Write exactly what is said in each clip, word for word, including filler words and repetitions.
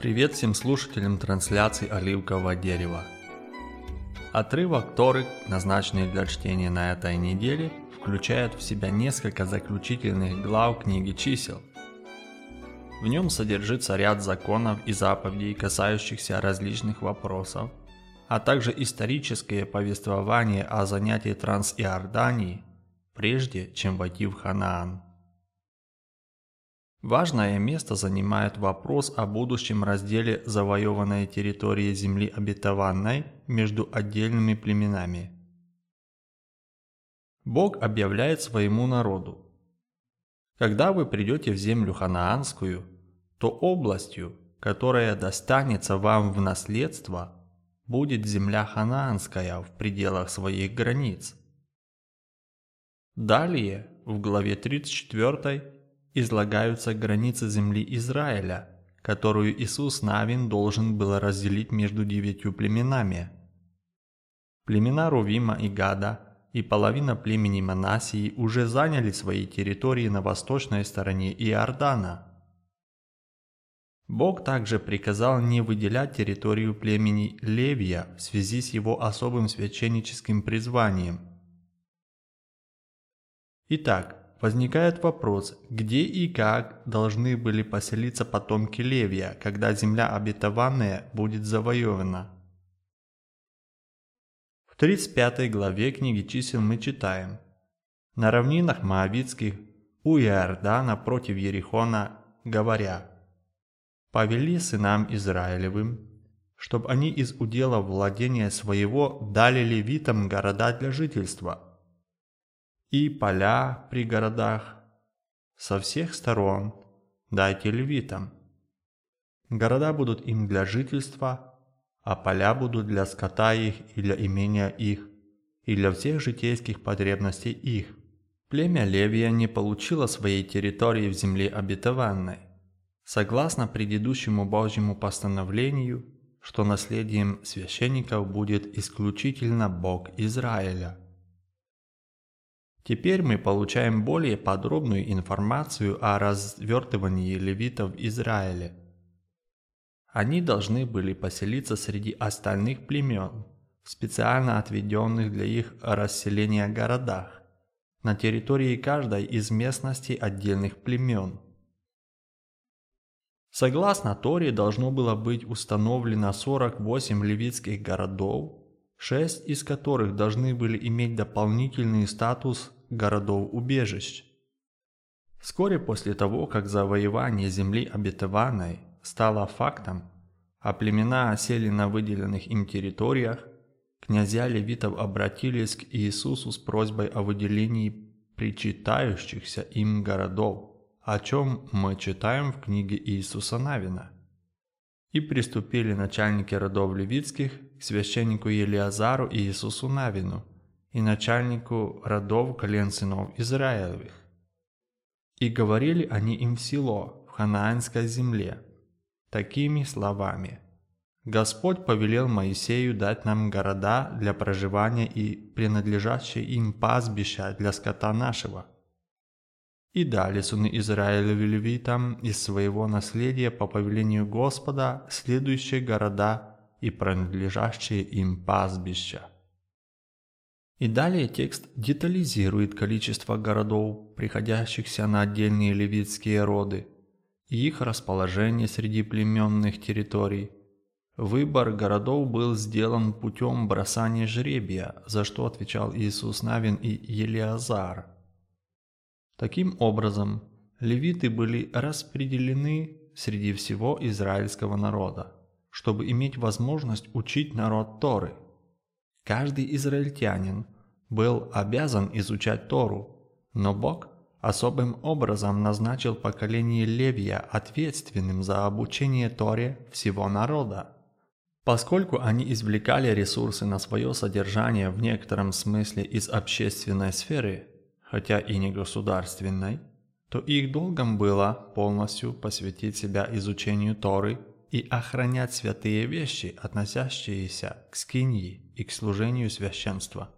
Привет всем слушателям трансляции «Оливкового дерева». Отрывок Торы, назначенный для чтения на этой неделе, включает в себя несколько заключительных глав книги чисел. В нем содержится ряд законов и заповедей, касающихся различных вопросов, а также историческое повествование о занятии Трансиордании, прежде чем войти в Ханаан. Важное место занимает вопрос о будущем разделе завоеванной территории земли обетованной между отдельными племенами. Бог объявляет своему народу: «Когда вы придете в землю ханаанскую, то областью, которая достанется вам в наследство, будет земля ханаанская в пределах своих границ». Далее, в главе тридцать четвёртой, излагаются границы земли Израиля, которую Иисус Навин должен был разделить между девятью племенами. Племена Рувима и Гада и половина племени Манассии уже заняли свои территории на восточной стороне Иордана. Бог также приказал не выделять территорию племени Левия в связи с его особым священническим призванием. Итак, возникает вопрос, где и как должны были поселиться потомки Левия, когда земля обетованная будет завоевана. В тридцать пятой главе книги чисел мы читаем: «На равнинах Моавитских у Иордана против Ерихона, говоря: повели сынам Израилевым, чтоб они из удела владения своего дали левитам города для жительства и поля при городах со всех сторон дайте левитам. Города будут им для жительства, а поля будут для скота их и для имения их, и для всех житейских потребностей их». Племя Левия не получило своей территории в земле обетованной, согласно предыдущему Божьему постановлению, что наследием священников будет исключительно Бог Израиля. Теперь мы получаем более подробную информацию о развертывании левитов в Израиле. Они должны были поселиться среди остальных племен, в специально отведенных для их расселения городах, на территории каждой из местностей отдельных племен. Согласно Торе, должно было быть установлено сорок восемь левитских городов, шесть из которых должны были иметь дополнительный статус городов-убежищ. Вскоре после того, как завоевание земли обетованной стало фактом, а племена осели на выделенных им территориях, князья левитов обратились к Иисусу с просьбой о выделении причитающихся им городов, о чем мы читаем в книге Иисуса Навина. «И приступили начальники родов левитских к священнику Елиазару и Иисусу Навину, и начальнику родов колен сынов Израилевых. И говорили они им в село, в ханаанской земле, такими словами: Господь повелел Моисею дать нам города для проживания и принадлежащие им пастбища для скота нашего. И дали сыны Израилевы левитам из своего наследия по повелению Господа следующие города и принадлежащие им пастбища». И далее текст детализирует количество городов, приходящихся на отдельные левитские роды, и их расположение среди племенных территорий. Выбор городов был сделан путем бросания жребия, за что отвечал Иисус Навин и Елиазар. Таким образом, левиты были распределены среди всего израильского народа, чтобы иметь возможность учить народ Торы. Каждый израильтянин был обязан изучать Тору, но Бог особым образом назначил поколение Левия ответственным за обучение Торе всего народа. Поскольку они извлекали ресурсы на свое содержание в некотором смысле из общественной сферы, хотя и не государственной, то их долгом было полностью посвятить себя изучению Торы и охранять святые вещи, относящиеся к скинии и к служению священства.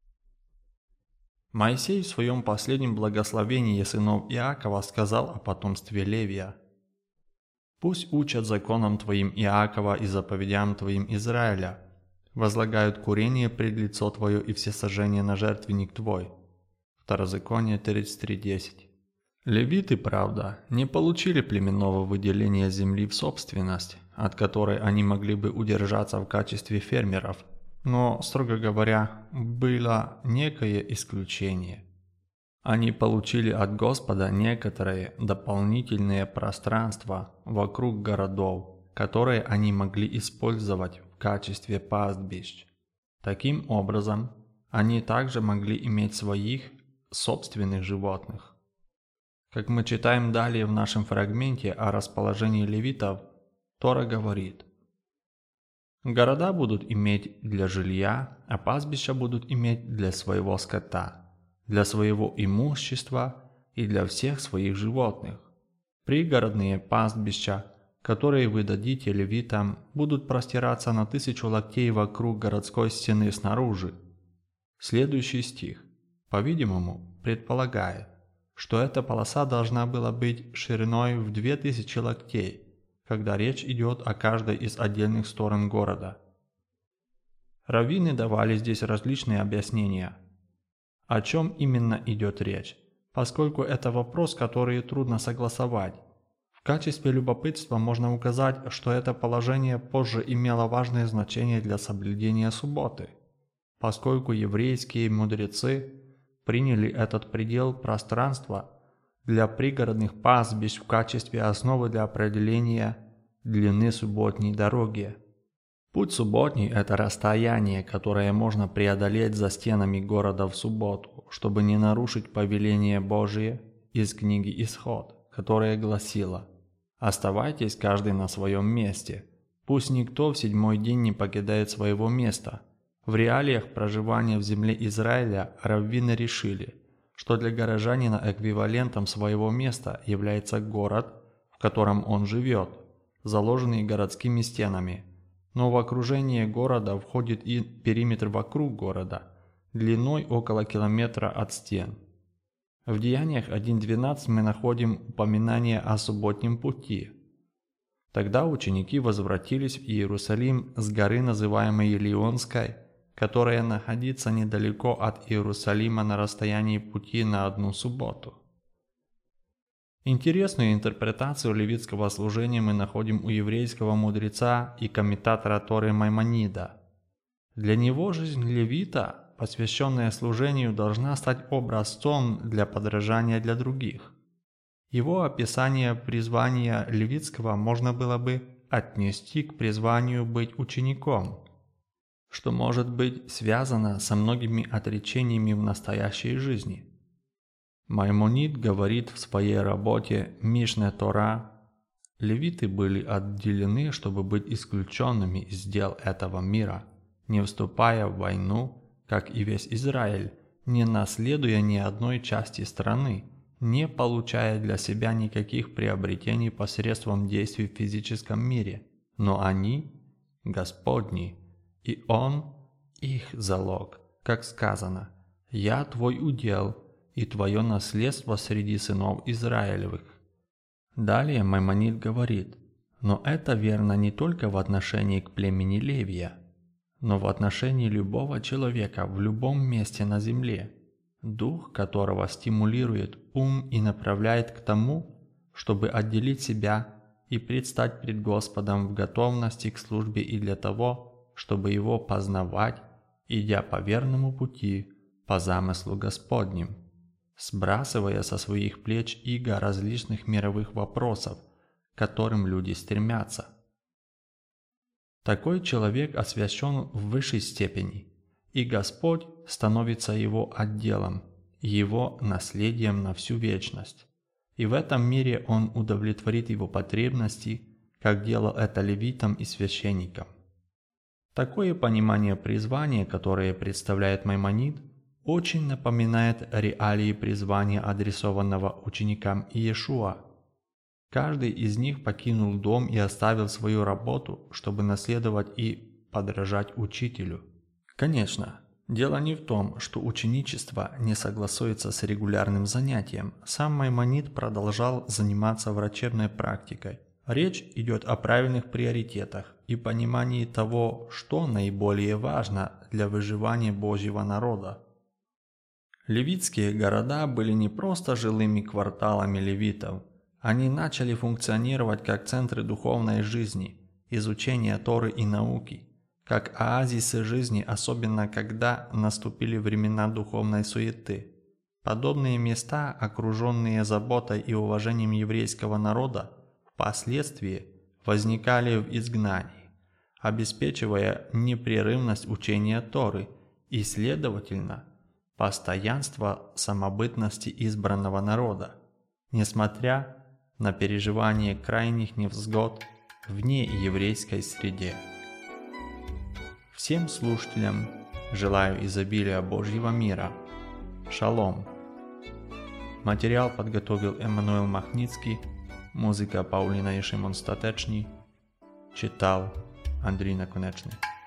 Моисей в своем последнем благословении сынов Иакова сказал о потомстве Левия: Пусть учат законам Твоим Иакова и заповедям Твоим Израиля, возлагают курение пред лицо Твое и всесожжение на жертвенник Твой». Второзаконие тридцать три десять. Левиты, правда, не получили племенного выделения земли в собственность, от которой они могли бы удержаться в качестве фермеров, но, строго говоря, было некое исключение. Они получили от Господа некоторые дополнительные пространства вокруг городов, которые они могли использовать в качестве пастбищ. Таким образом, они также могли иметь своих собственных животных. Как мы читаем далее в нашем фрагменте о расположении левитов, Тора говорит: «Города будут иметь для жилья, а пастбища будут иметь для своего скота, для своего имущества и для всех своих животных. Пригородные пастбища, которые вы дадите левитам, будут простираться на тысячу локтей вокруг городской стены снаружи». Следующий стих, по-видимому, предполагает, что эта полоса должна была быть шириной в две тысячи локтей, когда речь идет о каждой из отдельных сторон города. Раввины давали здесь различные объяснения, о чем именно идет речь, поскольку это вопрос, который трудно согласовать. В качестве любопытства можно указать, что это положение позже имело важное значение для соблюдения субботы, поскольку еврейские мудрецы приняли этот предел пространства для пригородных пастбищ в качестве основы для определения длины субботней дороги. Путь субботний – это расстояние, которое можно преодолеть за стенами города в субботу, чтобы не нарушить повеление Божие из книги «Исход», которое гласило: «Оставайтесь каждый на своем месте, пусть никто в седьмой день не покидает своего места». В реалиях проживания в земле Израиля раввины решили, что для горожанина эквивалентом своего места является город, в котором он живет, заложенный городскими стенами. Но в окружение города входит и периметр вокруг города, длиной около километра от стен. В Деяниях один двенадцать мы находим упоминание о субботнем пути. Тогда ученики возвратились в Иерусалим с горы, называемой Елеонской, которая находится недалеко от Иерусалима на расстоянии пути на одну субботу. Интересную интерпретацию левитского служения мы находим у еврейского мудреца и комментатора Торы Маймонида. Для него жизнь левита, посвященная служению, должна стать образцом для подражания для других. Его описание призвания левитского можно было бы отнести к призванию быть учеником, что может быть связано со многими отречениями в настоящей жизни. Маймонид говорит в своей работе «Мишне Тора»: левиты были отделены, чтобы быть исключенными из дел этого мира, не вступая в войну, как и весь Израиль, не наследуя ни одной части страны, не получая для себя никаких приобретений посредством действий в физическом мире, но они – Господни, и Он – их залог, как сказано: «Я твой удел и твое наследство среди сынов Израилевых». Далее Маймонид говорит: но это верно не только в отношении к племени Левия, но в отношении любого человека в любом месте на земле, дух которого стимулирует ум и направляет к тому, чтобы отделить себя и предстать пред Господом в готовности к службе и для того, чтобы Его познавать, идя по верному пути, по замыслу Господним, сбрасывая со своих плеч иго различных мировых вопросов, к которым люди стремятся. Такой человек освящен в высшей степени, и Господь становится его отделом, его наследием на всю вечность. И в этом мире Он удовлетворит его потребности, как делал это левитам и священникам. Такое понимание призвания, которое представляет Маймонид, очень напоминает реалии призвания, адресованного ученикам Иешуа. Каждый из них покинул дом и оставил свою работу, чтобы наследовать и подражать учителю. Конечно, дело не в том, что ученичество не согласуется с регулярным занятием. Сам Маймонид продолжал заниматься врачебной практикой, Речь идет о правильных приоритетах и понимании того, что наиболее важно для выживания Божьего народа. Левитские города были не просто жилыми кварталами левитов, они начали функционировать как центры духовной жизни, изучения Торы и науки, как оазисы жизни, особенно когда наступили времена духовной суеты. Подобные места, окруженные заботой и уважением еврейского народа, впоследствии возникали в изгнании, обеспечивая непрерывность учения Торы и, следовательно, постоянство самобытности избранного народа, несмотря на переживание крайних невзгод в нееврейской среде. Всем слушателям желаю изобилия Божьего мира. Шалом! Материал подготовил Эммануил Махницкий, музыка Паулина и Шимон Статечний, читал Андрей Наконечный.